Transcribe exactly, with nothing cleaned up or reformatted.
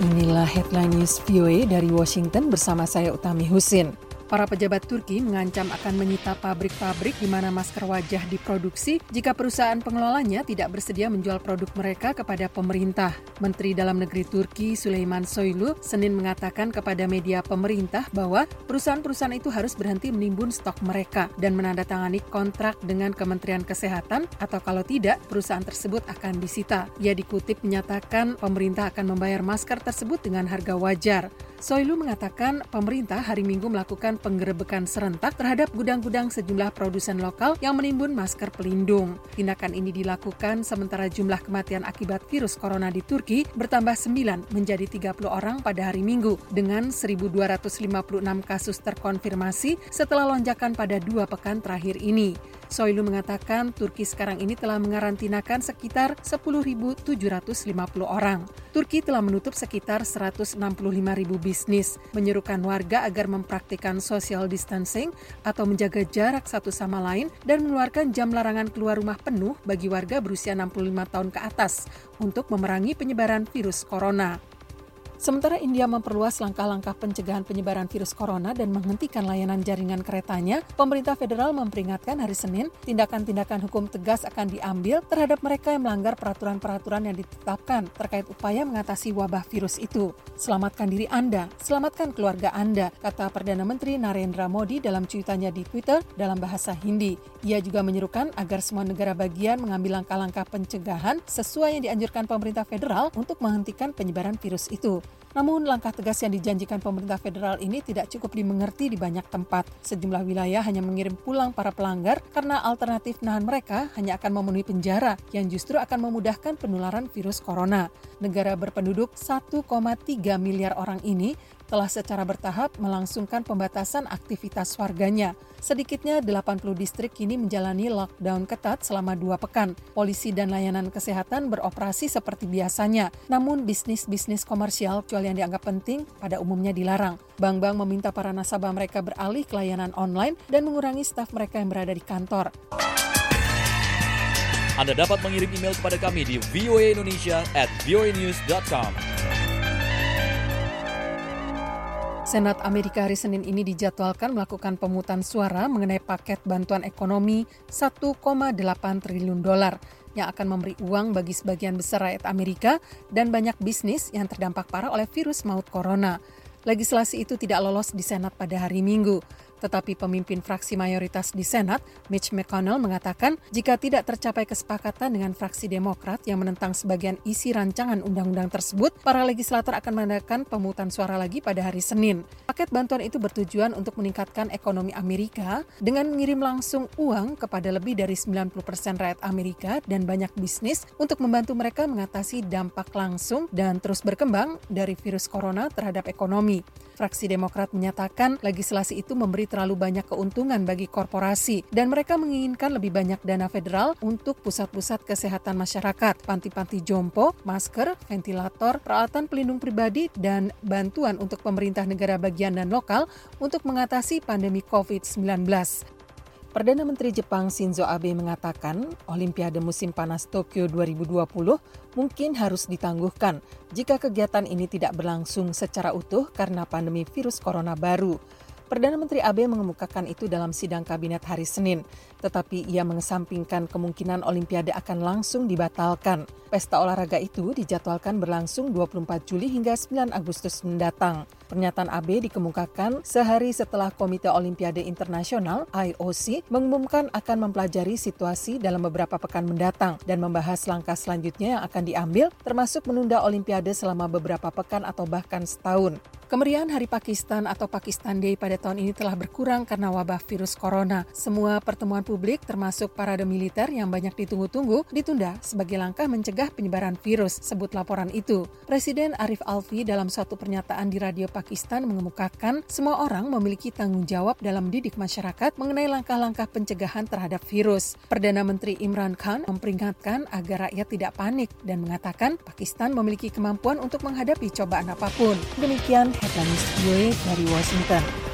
Inilah headline news V O A dari Washington bersama saya Utami Husin. Para pejabat Turki mengancam akan menyita pabrik-pabrik di mana masker wajah diproduksi jika perusahaan pengelolanya tidak bersedia menjual produk mereka kepada pemerintah. Menteri Dalam Negeri Turki Süleyman Soylu Senin mengatakan kepada media pemerintah bahwa perusahaan-perusahaan itu harus berhenti menimbun stok mereka dan menandatangani kontrak dengan Kementerian Kesehatan atau kalau tidak, perusahaan tersebut akan disita. Ia dikutip menyatakan pemerintah akan membayar masker tersebut dengan harga wajar. Soylu mengatakan pemerintah hari Minggu melakukan penggerebekan serentak terhadap gudang-gudang sejumlah produsen lokal yang menimbun masker pelindung. Tindakan ini dilakukan sementara jumlah kematian akibat virus corona di Turki bertambah sembilan menjadi tiga puluh orang pada hari Minggu dengan seribu dua ratus lima puluh enam kasus terkonfirmasi setelah lonjakan pada dua pekan terakhir ini. Soylu mengatakan Turki sekarang ini telah mengarantinakan sekitar sepuluh ribu tujuh ratus lima puluh orang. Turki telah menutup sekitar seratus enam puluh lima ribu bisnis, menyerukan warga agar mempraktikkan social distancing atau menjaga jarak satu sama lain dan mengeluarkan jam larangan keluar rumah penuh bagi warga berusia enam puluh lima tahun ke atas untuk memerangi penyebaran virus corona. Sementara India memperluas langkah-langkah pencegahan penyebaran virus corona dan menghentikan layanan jaringan keretanya, pemerintah federal memperingatkan hari Senin tindakan-tindakan hukum tegas akan diambil terhadap mereka yang melanggar peraturan-peraturan yang ditetapkan terkait upaya mengatasi wabah virus itu. Selamatkan diri Anda, selamatkan keluarga Anda, kata Perdana Menteri Narendra Modi dalam cuitannya di Twitter dalam bahasa Hindi. Ia juga menyerukan agar semua negara bagian mengambil langkah-langkah pencegahan sesuai yang dianjurkan pemerintah federal untuk menghentikan penyebaran virus itu. Namun langkah tegas yang dijanjikan pemerintah federal ini tidak cukup dimengerti di banyak tempat. Sejumlah wilayah hanya mengirim pulang para pelanggar karena alternatif nahan mereka hanya akan memenuhi penjara yang justru akan memudahkan penularan virus corona. Negara berpenduduk satu koma tiga miliar orang ini telah secara bertahap melangsungkan pembatasan aktivitas warganya. Sedikitnya delapan puluh distrik kini menjalani lockdown ketat selama dua pekan. Polisi dan layanan kesehatan beroperasi seperti biasanya, namun bisnis-bisnis komersial kecuali yang dianggap penting pada umumnya dilarang. Bank-bank meminta para nasabah mereka beralih ke layanan online dan mengurangi staf mereka yang berada di kantor. Anda dapat mengirim email kepada kami di v o a indonesia at v o a news dot com. Senat Amerika hari Senin ini dijadwalkan melakukan pemungutan suara mengenai paket bantuan ekonomi satu koma delapan triliun dolar yang akan memberi uang bagi sebagian besar rakyat Amerika dan banyak bisnis yang terdampak parah oleh virus maut corona. Legislasi itu tidak lolos di Senat pada hari Minggu. Tetapi pemimpin fraksi mayoritas di Senat, Mitch McConnell, mengatakan jika tidak tercapai kesepakatan dengan fraksi Demokrat yang menentang sebagian isi rancangan undang-undang tersebut, para legislator akan mengadakan pemungutan suara lagi pada hari Senin. Paket bantuan itu bertujuan untuk meningkatkan ekonomi Amerika dengan mengirim langsung uang kepada lebih dari sembilan puluh persen rakyat Amerika dan banyak bisnis untuk membantu mereka mengatasi dampak langsung dan terus berkembang dari virus corona terhadap ekonomi. Fraksi Demokrat menyatakan legislasi itu memberi terlalu banyak keuntungan bagi korporasi dan mereka menginginkan lebih banyak dana federal untuk pusat-pusat kesehatan masyarakat, panti-panti jompo, masker, ventilator, peralatan pelindung pribadi, dan bantuan untuk pemerintah negara bagian dan lokal untuk mengatasi pandemi covid sembilan belas. Perdana Menteri Jepang Shinzo Abe mengatakan Olimpiade musim panas Tokyo dua ribu dua puluh mungkin harus ditangguhkan jika kegiatan ini tidak berlangsung secara utuh karena pandemi virus corona baru. Perdana Menteri Abe mengemukakan itu dalam sidang kabinet hari Senin, tetapi ia mengesampingkan kemungkinan Olimpiade akan langsung dibatalkan. Pesta olahraga itu dijadwalkan berlangsung dua puluh empat Juli hingga sembilan Agustus mendatang. Pernyataan Abe dikemukakan sehari setelah Komite Olimpiade Internasional I O C mengumumkan akan mempelajari situasi dalam beberapa pekan mendatang dan membahas langkah selanjutnya yang akan diambil, termasuk menunda Olimpiade selama beberapa pekan atau bahkan setahun. Kemeriahan Hari Pakistan atau Pakistan Day pada tahun ini telah berkurang karena wabah virus corona. Semua pertemuan publik termasuk parade militer yang banyak ditunggu-tunggu ditunda sebagai langkah mencegah penyebaran virus, sebut laporan itu. Presiden Arif Alvi dalam suatu pernyataan di radio Pakistan mengemukakan semua orang memiliki tanggung jawab dalam mendidik masyarakat mengenai langkah-langkah pencegahan terhadap virus. Perdana Menteri Imran Khan memperingatkan agar rakyat tidak panik dan mengatakan Pakistan memiliki kemampuan untuk menghadapi cobaan apapun. Demikian headline news V O A dari Washington.